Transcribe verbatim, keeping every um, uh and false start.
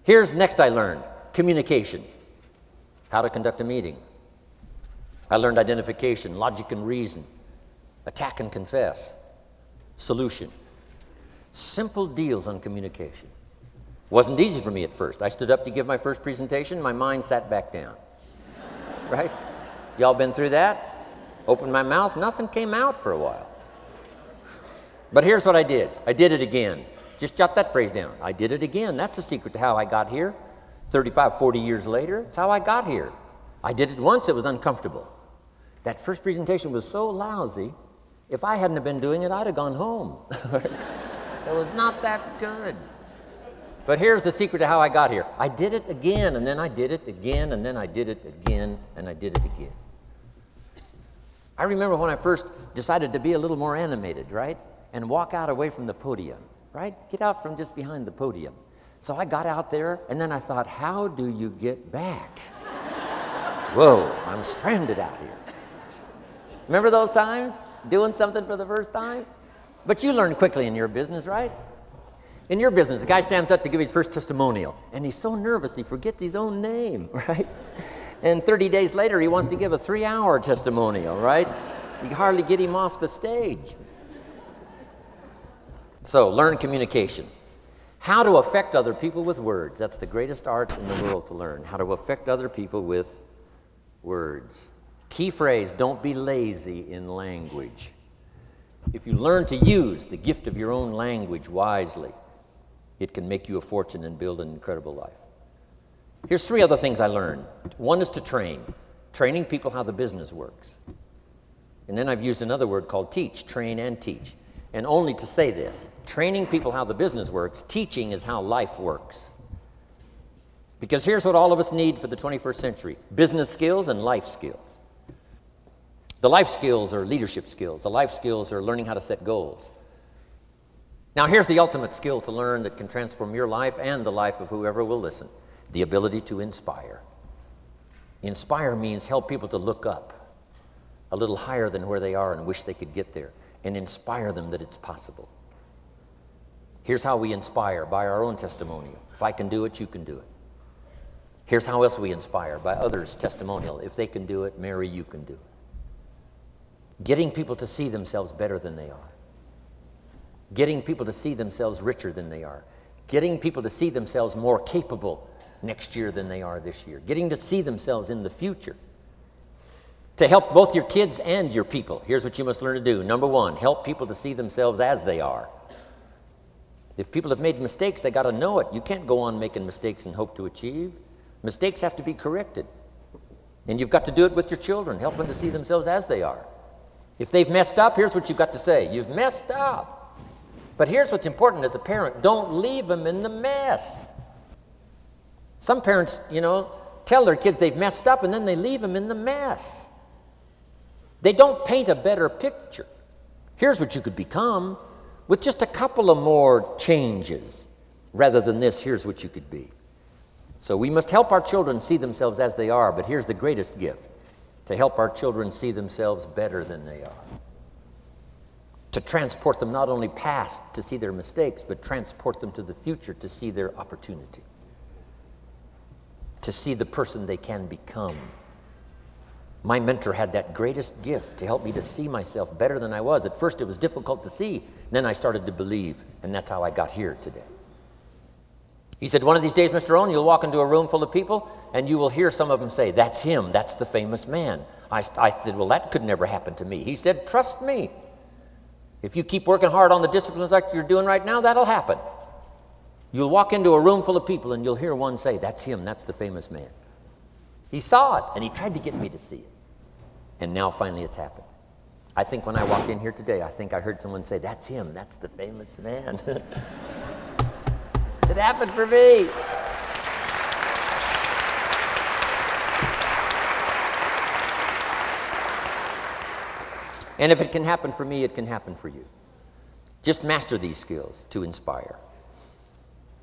Here's next I learned, communication, how to conduct a meeting. I learned identification, logic and reason, attack and confess, solution. Simple deals on communication. Wasn't easy for me at first. I stood up to give my first presentation, my mind sat back down. Right? Y'all been through that? Opened my mouth, nothing came out for a while. But here's what I did. I did it again. Just jot that phrase down. I did it again. That's the secret to how I got here. thirty-five, forty years later, it's how I got here. I did it once, it was uncomfortable. That first presentation was so lousy, if I hadn't have been doing it, I'd have gone home. It was not that good. But here's the secret to how I got here. I did it again, and then I did it again, and then I did it again, and I did it again. I remember when I first decided to be a little more animated, right? And walk out away from the podium, right? Get out from just behind the podium. So I got out there, and then I thought, how do you get back? Whoa, I'm stranded out here. Remember those times? Doing something for the first time? But you learn quickly in your business, right? In your business, a guy stands up to give his first testimonial, and he's so nervous he forgets his own name, right? And thirty days later, he wants to give a three-hour testimonial, right? You hardly get him off the stage. So, learn communication. How to affect other people with words. That's the greatest art in the world to learn. How to affect other people with words. Key phrase, don't be lazy in language. If you learn to use the gift of your own language wisely, it can make you a fortune and build an incredible life. Here's three other things I learned. One is to train. Training people how the business works. And then I've used another word called teach, train and teach. And only to say this, training people how the business works, teaching is how life works. Because here's what all of us need for the twenty-first century, business skills and life skills. The life skills are leadership skills. The life skills are learning how to set goals. Now here's the ultimate skill to learn that can transform your life and the life of whoever will listen, the ability to inspire. Inspire means help people to look up a little higher than where they are and wish they could get there, and inspire them that it's possible. Here's how we inspire, by our own testimonial. If I can do it, you can do it. Here's how else we inspire, by others' testimonial. If they can do it, Mary, you can do it. Getting people to see themselves better than they are. Getting people to see themselves richer than they are. Getting people to see themselves more capable next year than they are this year. Getting to see themselves in the future. To help both your kids and your people, here's what you must learn to do. Number one, help people to see themselves as they are. If people have made mistakes, they got to know it. You can't go on making mistakes and hope to achieve. Mistakes have to be corrected. And you've got to do it with your children. Help them to see themselves as they are. If they've messed up, here's what you've got to say. You've messed up. But here's what's important as a parent. Don't leave them in the mess. Some parents, you know, tell their kids they've messed up and then they leave them in the mess. They don't paint a better picture. Here's what you could become with just a couple of more changes. Rather than this, here's what you could be. So we must help our children see themselves as they are, but here's the greatest gift. To help our children see themselves better than they are. To transport them not only past to see their mistakes, but transport them to the future to see their opportunity. To see the person they can become. My mentor had that greatest gift to help me to see myself better than I was. At first it was difficult to see, then I started to believe, and that's how I got here today. He said, one of these days, Mister Owen, you'll walk into a room full of people, and you will hear some of them say, that's him, that's the famous man. I, I said, well, that could never happen to me. He said, trust me. If you keep working hard on the disciplines like you're doing right now, that'll happen. You'll walk into a room full of people, and you'll hear one say, that's him, that's the famous man. He saw it, and he tried to get me to see it. And now finally it's happened. I think when I walked in here today, I think I heard someone say, that's him, that's the famous man. It happened for me. And if it can happen for me, it can happen for you. Just master these skills to inspire.